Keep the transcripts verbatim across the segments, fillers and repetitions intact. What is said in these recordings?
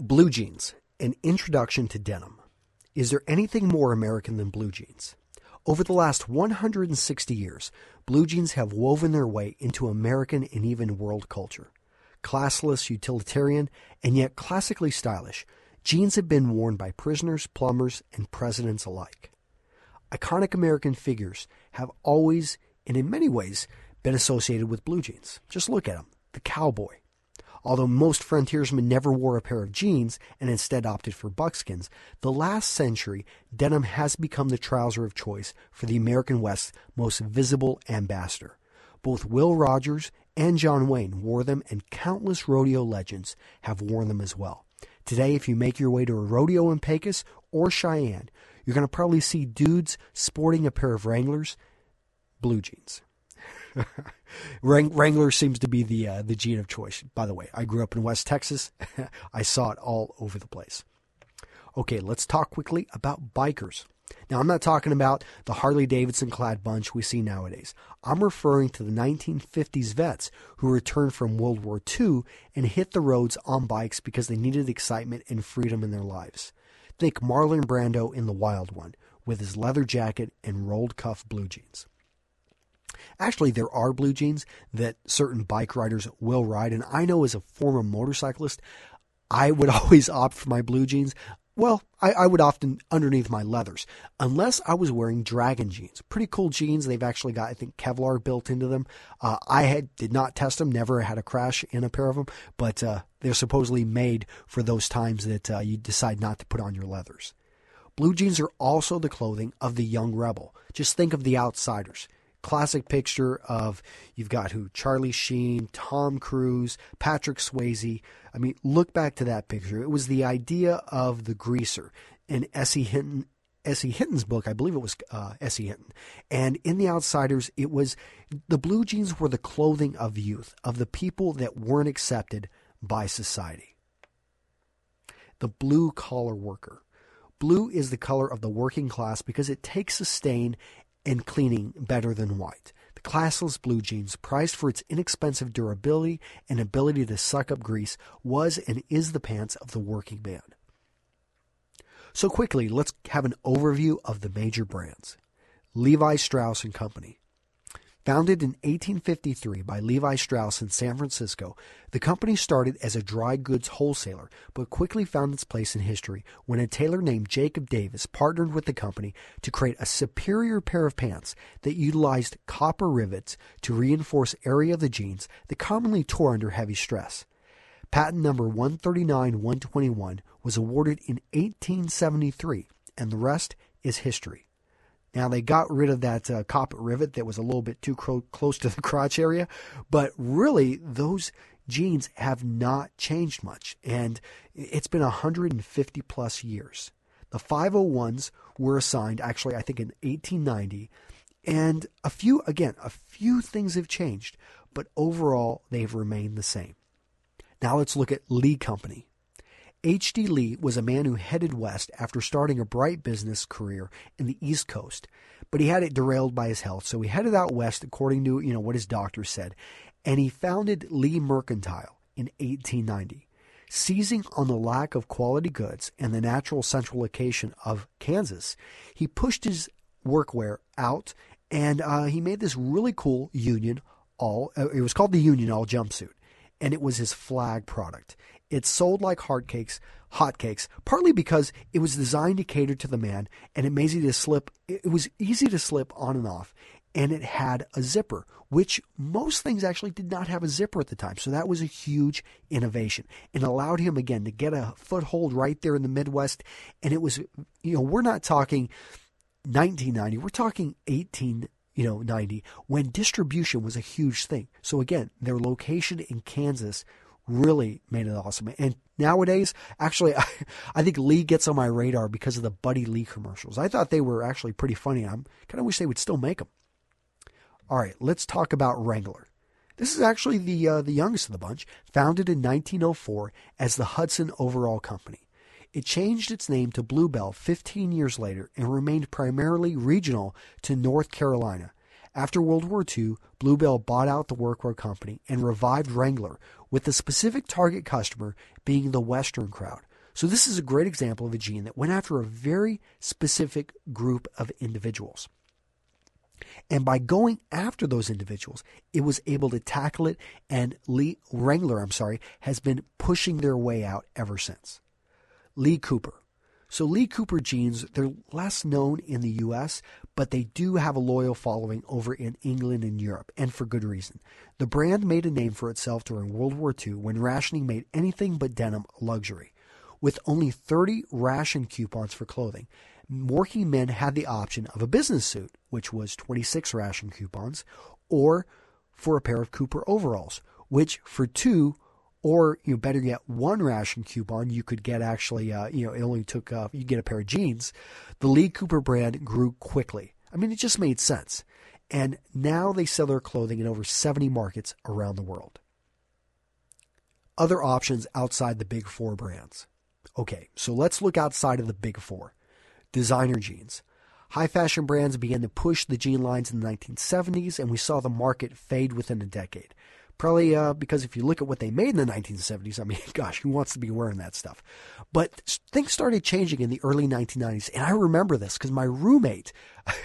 Blue jeans, an introduction to denim. Is there anything more American than blue jeans? Over the last one hundred sixty years, blue jeans have woven their way into American and even world culture. Classless, utilitarian, and yet classically stylish, jeans have been worn by prisoners, plumbers, and presidents alike. Iconic American figures have always, and in many ways, been associated with blue jeans. Just look at them. The cowboy. Although most frontiersmen never wore a pair of jeans and instead opted for buckskins, the last century, denim has become the trouser of choice for the American West's most visible ambassador. Both Will Rogers and John Wayne wore them, and countless rodeo legends have worn them as well. Today, if you make your way to a rodeo in Pecos or Cheyenne, you're going to probably see dudes sporting a pair of Wranglers, blue jeans. Wrangler seems to be the uh, the jean of choice. By the way, I grew up in West Texas. I saw it all over the place. Okay, let's talk quickly about bikers. Now, I'm not talking about the Harley-Davidson clad bunch we see nowadays. I'm referring to the nineteen fifties vets who returned from World War Two and hit the roads on bikes because they needed excitement and freedom in their lives. Think Marlon Brando in The Wild One with his leather jacket and rolled cuff blue jeans. Actually, there are blue jeans that certain bike riders will ride, and I know as a former motorcyclist, I would always opt for my blue jeans. Well, I, I would often underneath my leathers, unless I was wearing Dragon jeans. Pretty cool jeans. They've actually got, I think, Kevlar built into them. Uh, I had did not test them, never had a crash in a pair of them, but uh, they're supposedly made for those times that uh, you decide not to put on your leathers. Blue jeans are also the clothing of the young rebel. Just think of The Outsiders. Classic picture of, you've got who? Charlie Sheen, Tom Cruise, Patrick Swayze. I mean, look back to that picture. It was the idea of the greaser in S E. Hinton, S E. Hinton's book. I believe it was uh, S E. Hinton. And in The Outsiders, it was, the blue jeans were the clothing of youth, of the people that weren't accepted by society. The blue collar worker. Blue is the color of the working class because it takes a stain and cleaning better than white. The classless blue jeans, prized for its inexpensive durability and ability to suck up grease, was and is the pants of the working man. So quickly, let's have an overview of the major brands. Levi Strauss and Company. Founded in eighteen fifty-three by Levi Strauss in San Francisco, the company started as a dry goods wholesaler, but quickly found its place in history when a tailor named Jacob Davis partnered with the company to create a superior pair of pants that utilized copper rivets to reinforce area of the jeans that commonly tore under heavy stress. Patent number one thirty-nine one twenty-one was awarded in eighteen seventy-three, and the rest is history. Now, they got rid of that uh, copper rivet that was a little bit too cro- close to the crotch area, but really, those jeans have not changed much, and it's been one hundred fifty plus years. The five oh ones were assigned, actually, I think in eighteen ninety, and a few, again, a few things have changed, but overall, they've remained the same. Now, let's look at Lee Company. H D. Lee was a man who headed west after starting a bright business career in the East Coast, but he had it derailed by his health, so he headed out west according to, you know, what his doctor said, and he founded Lee Mercantile in eighteen ninety. Seizing on the lack of quality goods and the natural central location of Kansas, he pushed his workwear out, and uh, he made this really cool Union All, uh, it was called the Union All jumpsuit, and it was his flag product. It sold like hotcakes, hotcakes, partly because it was designed to cater to the man, and it made easy to slip. It was easy to slip on and off, and it had a zipper, which most things actually did not have a zipper at the time. So that was a huge innovation, and allowed him again to get a foothold right there in the Midwest. And it was, you know, we're not talking nineteen ninety, we're talking eighteen. You know, ninety, when distribution was a huge thing. So again, their location in Kansas really made it awesome. And nowadays, actually, I, I think Lee gets on my radar because of the Buddy Lee commercials. I thought they were actually pretty funny. I kind of wish they would still make them. All right, let's talk about Wrangler. This is actually the uh, the youngest of the bunch, founded in nineteen oh four as the Hudson Overall Company. It changed its name to Bluebell fifteen years later and remained primarily regional to North Carolina. After World War Two, Bluebell bought out the workwear company and revived Wrangler, with the specific target customer being the Western crowd. So this is a great example of a jean that went after a very specific group of individuals. And by going after those individuals, it was able to tackle it, and Lee Wrangler, I'm sorry, has been pushing their way out ever since. Lee Cooper. So Lee Cooper jeans, they're less known in the U S, but they do have a loyal following over in England and Europe, and for good reason. The brand made a name for itself during World War Two when rationing made anything but denim a luxury. With only thirty ration coupons for clothing, working men had the option of a business suit, which was twenty-six ration coupons, or for a pair of Cooper overalls, which for two, or you know, better yet, one ration coupon, you could get actually, uh, you know, it only took, uh, you get a pair of jeans. The Lee Cooper brand grew quickly. I mean, it just made sense. And now they sell their clothing in over seventy markets around the world. Other options outside the big four brands. Okay, so let's look outside of the big four. Designer jeans. High fashion brands began to push the jean lines in the nineteen seventies, and we saw the market fade within a decade. Probably uh, because if you look at what they made in the nineteen seventies, I mean, gosh, who wants to be wearing that stuff? But things started changing in the early nineteen nineties, and I remember this because my roommate,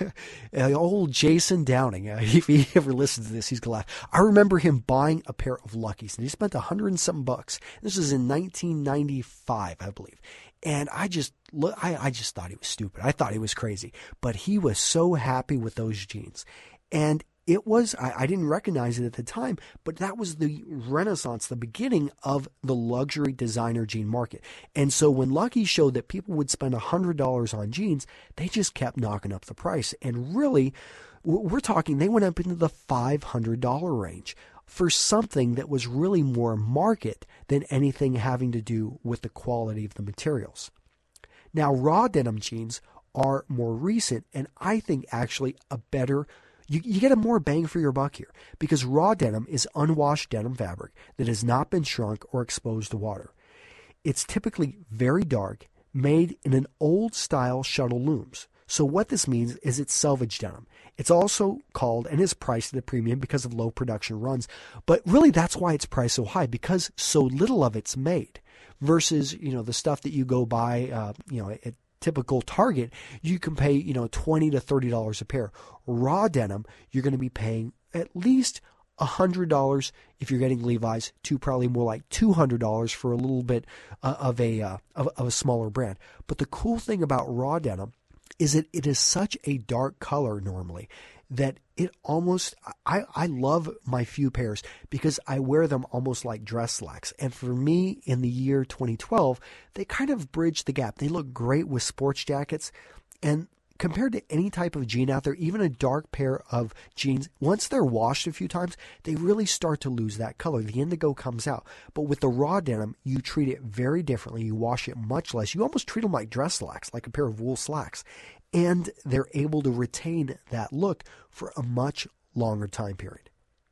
old Jason Downing, uh, if he ever listens to this, he's glad. I remember him buying a pair of Luckies, and he spent a hundred and something bucks. This was in nineteen ninety-five, I believe. And I just, I, I just thought he was stupid. I thought he was crazy. But he was so happy with those jeans. And it was, I, I didn't recognize it at the time, but that was the renaissance, the beginning of the luxury designer jean market. And so when Lucky showed that people would spend one hundred dollars on jeans, they just kept knocking up the price. And really, we're talking, they went up into the five hundred dollars range for something that was really more market than anything having to do with the quality of the materials. Now, raw denim jeans are more recent, and I think actually a better, you, you get a more bang for your buck here, because raw denim is unwashed denim fabric that has not been shrunk or exposed to water. It's typically very dark, made in an old style shuttle looms. So what this means is it's selvage denim. It's also called and is priced at a premium because of low production runs. But really that's why it's priced so high, because so little of it's made versus, you know, the stuff that you go buy, uh, you know, at typical Target, you can pay, you know, twenty to thirty dollars a pair. Raw denim, you're going to be paying at least one hundred dollars if you're getting Levi's, to probably more like two hundred dollars for a little bit uh, of a uh, of, of a smaller brand. But the cool thing about raw denim is that it is such a dark color normally that it almost, I, I love my few pairs because I wear them almost like dress slacks. And for me in the year twenty twelve, they kind of bridge the gap. They look great with sports jackets, and compared to any type of jean out there, even a dark pair of jeans, once they're washed a few times, they really start to lose that color. The indigo comes out. But with the raw denim, you treat it very differently. You wash it much less. You almost treat them like dress slacks, like a pair of wool slacks. And they're able to retain that look for a much longer time period.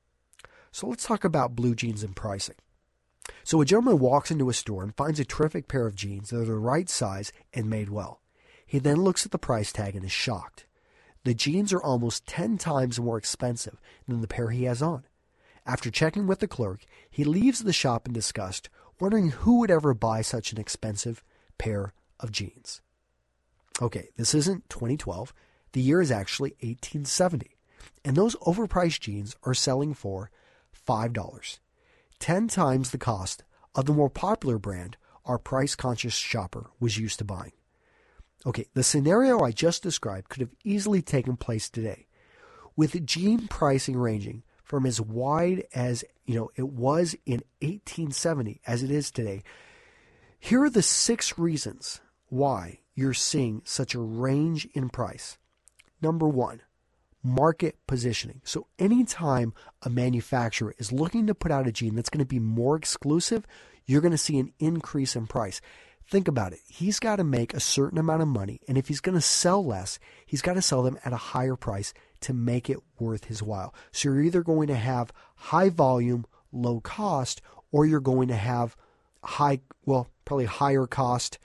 So let's talk about blue jeans and pricing. So a gentleman walks into a store and finds a terrific pair of jeans that are the right size and made well. He then looks at the price tag and is shocked. The jeans are almost ten times more expensive than the pair he has on. After checking with the clerk, he leaves the shop in disgust, wondering who would ever buy such an expensive pair of jeans. Okay, this isn't twenty twelve. The year is actually eighteen seventy. And those overpriced jeans are selling for five dollars. ten times the cost of the more popular brand our price-conscious shopper was used to buying. Okay, the scenario I just described could have easily taken place today, with jean pricing ranging from as wide as, you know, it was in eighteen seventy as it is today. Here are the six reasons why you're seeing such a range in price. Number one, market positioning. So anytime a manufacturer is looking to put out a jean that's going to be more exclusive, you're going to see an increase in price. Think about it. He's got to make a certain amount of money, and if he's going to sell less, he's got to sell them at a higher price to make it worth his while. So you're either going to have high volume, low cost, or you're going to have high, well, probably higher cost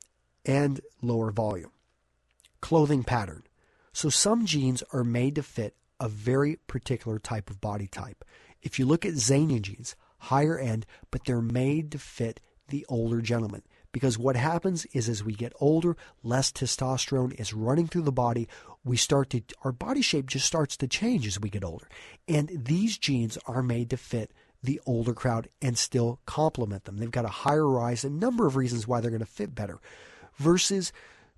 and lower volume. Clothing pattern. So some jeans are made to fit a very particular type of body type. If you look at Zegna jeans, higher end, but they're made to fit the older gentleman. because what happens is as we get older, less testosterone is running through the body. We start to, our body shape just starts to change as we get older. And these jeans are made to fit the older crowd and still complement them. They've got a higher rise, a number of reasons why they're going to fit better. Versus,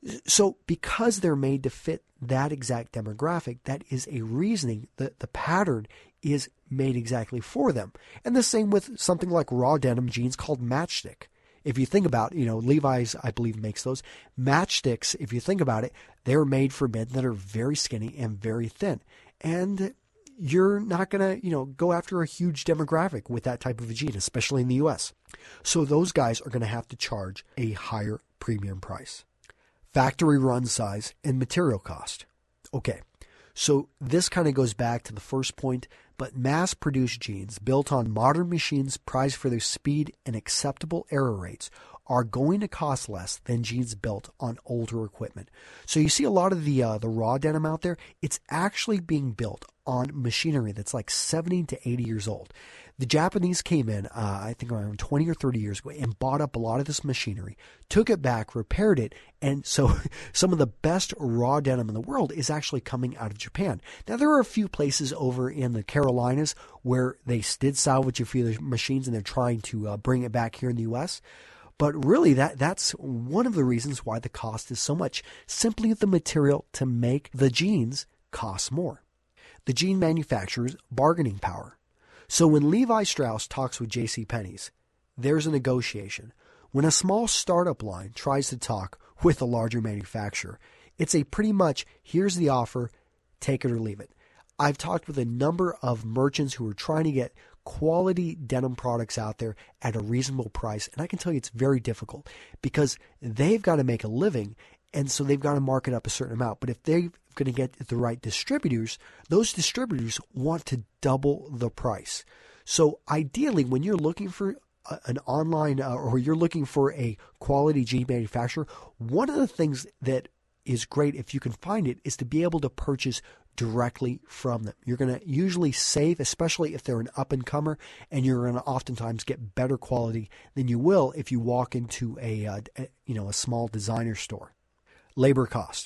so because they're made to fit that exact demographic, that is a reasoning that the pattern is made exactly for them. And the same with something like raw denim jeans called Matchstick. If you think about, you know, Levi's, I believe, makes those. Matchsticks, if you think about it, they're made for men that are very skinny and very thin. And you're not going to, you know, go after a huge demographic with that type of a jean, especially in the U S. So those guys are going to have to charge a higher premium price. Factory run size and material cost. Okay, so this kind of goes back to the first point, but mass-produced jeans built on modern machines prized for their speed and acceptable error rates are going to cost less than jeans built on older equipment. So you see a lot of the uh, the raw denim out there, it's actually being built on machinery that's like seventy to eighty years old. The Japanese came in, uh, I think around twenty or thirty years ago, and bought up a lot of this machinery, took it back, repaired it, and so some of the best raw denim in the world is actually coming out of Japan. Now, there are a few places over in the Carolinas where they did salvage a few of the machines, and they're trying to uh, bring it back here in the U S, but really, that that's one of the reasons why the cost is so much. Simply the material to make the jeans costs more. The jean manufacturer's bargaining power. So when Levi Strauss talks with JCPenney's, there's a negotiation. When a small startup line tries to talk with a larger manufacturer, it's a pretty much, here's the offer, take it or leave it. I've talked with a number of merchants who are trying to get quality denim products out there at a reasonable price. And I can tell you it's very difficult because they've got to make a living. And so they've got to mark it up a certain amount. But if they're going to get the right distributors, those distributors want to double the price. So ideally, when you're looking for a, an online uh, or you're looking for a quality jean manufacturer, one of the things that is great if you can find it is to be able to purchase directly from them. You're going to usually save, especially if they're an up-and-comer, and you're going to oftentimes get better quality than you will if you walk into a, uh, a you know a small designer store. Labor cost.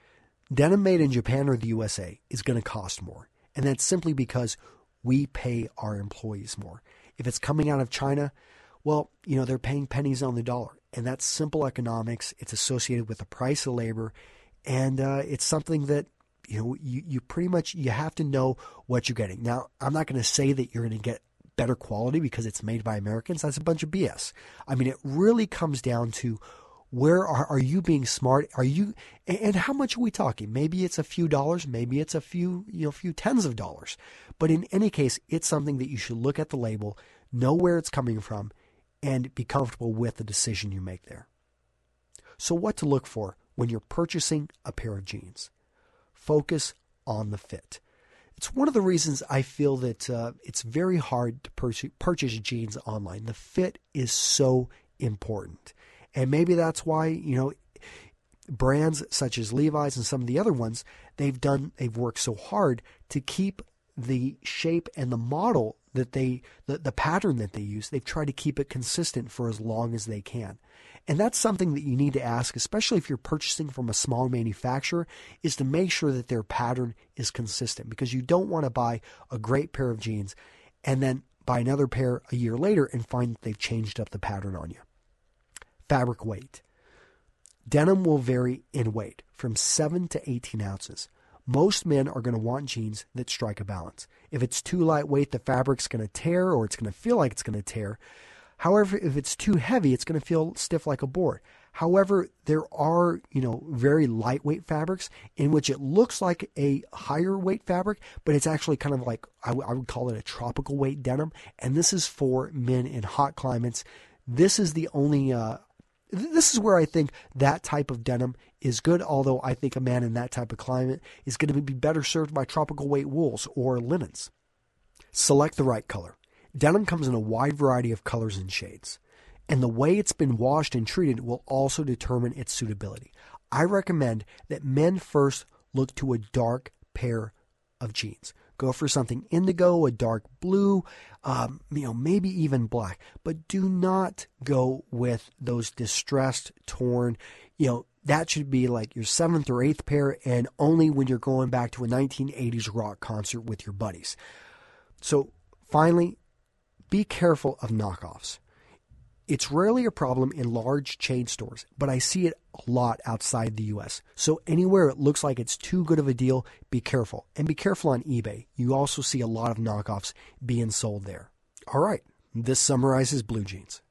Denim made in Japan or the U S A is going to cost more, and that's simply because we pay our employees more. If it's coming out of China, well, you know, they're paying pennies on the dollar, and that's simple economics. It's associated with the price of labor, and uh, it's something that you know you, you pretty much you have to know what you're getting. Now, I'm not going to say that you're going to get better quality because it's made by Americans. That's a bunch of B S. I mean, it really comes down to where are, are you being smart? Are you, and how much are we talking? Maybe it's a few dollars, maybe it's a few, you know, few tens of dollars. But in any case, it's something that you should look at the label, know where it's coming from, and be comfortable with the decision you make there. So what to look for when you're purchasing a pair of jeans? Focus on the fit. It's one of the reasons I feel that uh, it's very hard to purchase, purchase jeans online. The fit is so important. And maybe that's why, you know, brands such as Levi's and some of the other ones, they've done, they've worked so hard to keep the shape and the model that they, the, the pattern that they use, they've tried to keep it consistent for as long as they can. And that's something that you need to ask, especially if you're purchasing from a small manufacturer, is to make sure that their pattern is consistent, because you don't want to buy a great pair of jeans and then buy another pair a year later and find that they've changed up the pattern on you. Fabric weight. Denim will vary in weight from seven to eighteen ounces. Most men are going to want jeans that strike a balance. If it's too lightweight, the fabric's going to tear, or it's going to feel like it's going to tear. However, if it's too heavy, it's going to feel stiff like a board. However, there are, you know, very lightweight fabrics in which it looks like a higher weight fabric, but it's actually kind of like, I, w- I would call it a tropical weight denim. And this is for men in hot climates. This is the only, uh, This is where I think that type of denim is good, although I think a man in that type of climate is going to be better served by tropical weight wools or linens. Select the right color. Denim comes in a wide variety of colors and shades, and the way it's been washed and treated will also determine its suitability. I recommend that men first look to a dark pair of jeans. Go for something indigo, a dark blue, um, you know, maybe even black. But do not go with those distressed, torn, you know, that should be like your seventh or eighth pair, and only when you're going back to a nineteen eighties rock concert with your buddies. So finally, be careful of knockoffs. It's rarely a problem in large chain stores, but I see it a lot outside the U S. So anywhere it looks like it's too good of a deal, be careful. And be careful on eBay. You also see a lot of knockoffs being sold there. All right, this summarizes blue jeans.